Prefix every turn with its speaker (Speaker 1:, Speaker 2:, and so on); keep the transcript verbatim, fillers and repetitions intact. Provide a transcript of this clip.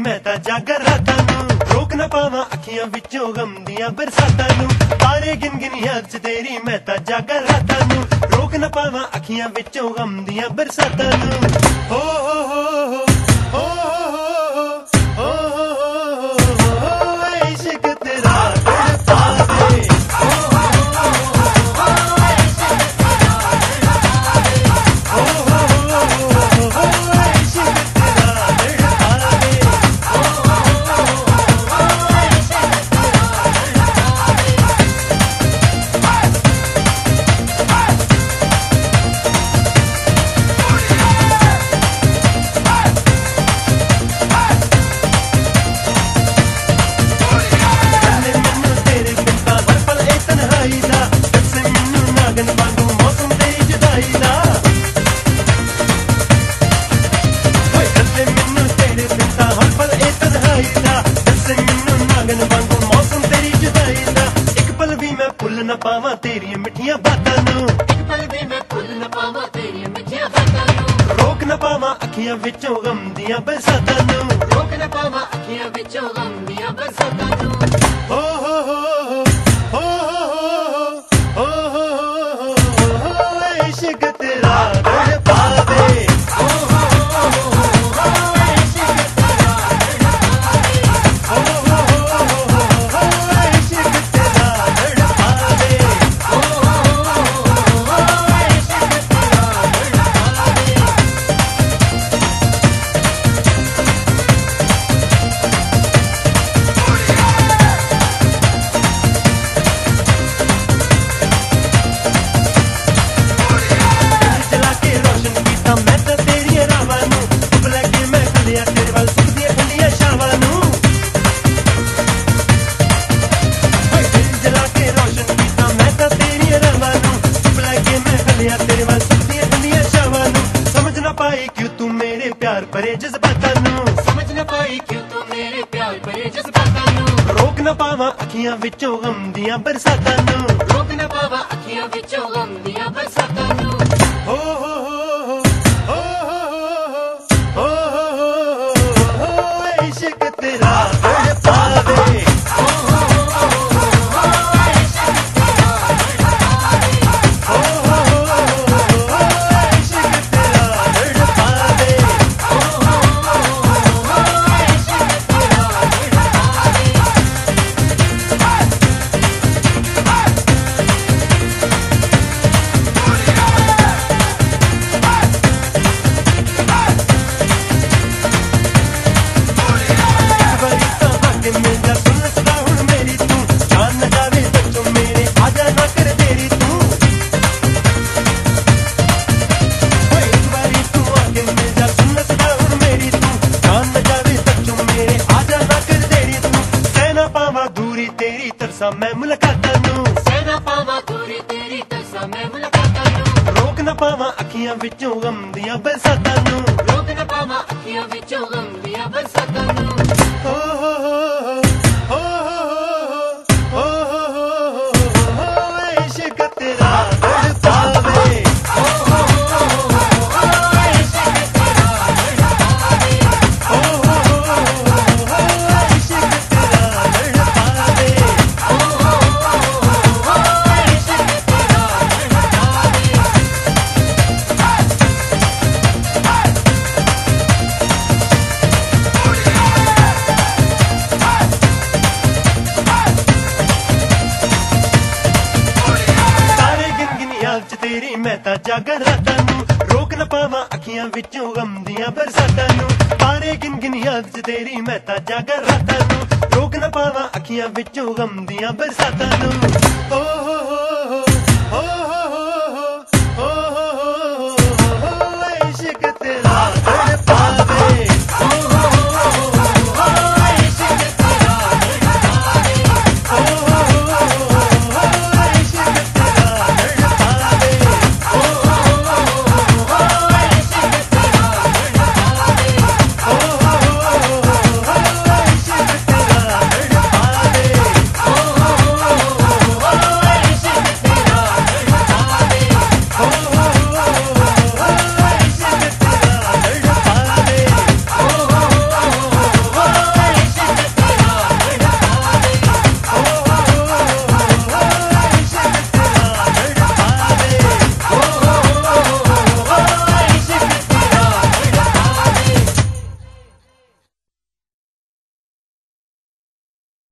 Speaker 1: मैं तां जागर रातां नूं, रोक ना पावां अखियां विचों गम दियां बरसातां नूं। तारे गिन गिन याद च तेरी मैं तां जागर रातां नूं, रोक ना पावां अखियां विचों गम दियां बरसातां नूं। हो हो हो हो हो हो हो हो इश्क तेरा तड़पावे। पावां तेरियां मिठियां बातां नूं, इक पल भी मैं भुल न पावां तेरियां मिठियां बातां नूं। रोक न पावां अखियां विचों गम दियां बरसातां नूं, रोक न पावां अखियां विचों गम दियां बरसातां नूं। हो हो हो हो हो हो हो हो इश्क तेरा तड़पावे। समझ न पाई क्यों तू मेरे प्यार भरे जज्बातां नूं, समझ न पाई क्यों तू मेरे प्यार भरे जज्बातां नूं। रोक न पावां अखियां विचों गम दियां बरसातां नूं, रोक न पावां अखियां विचों गम दियां बरसातां नूं। हो हो हो हो हो हो हो इश्क तेरा तड़पावे। तेरी तरसा मैं मुलाकातां नूं, सहना पावां दूरी तेरी तरसा मैं मुलाकातां नूं। रोक न पावां अखियां विचों गम दियां बरसातां नूं, रोक न पावां अखियां विचों गम दियां बरसातां नूं। हो हो हो हो हो हो हो इश्क तेरा तड़पावे। तेरी मैं तां जागर रातां नूं, रोक न पावां अखियां विचों गम दियां बरसातां नूं। तारे गिन गिन याद च तेरी मैं तां जागर रातां नूं, रोक न पावां अखियां विचों गम दियां बरसातां नूं। ओ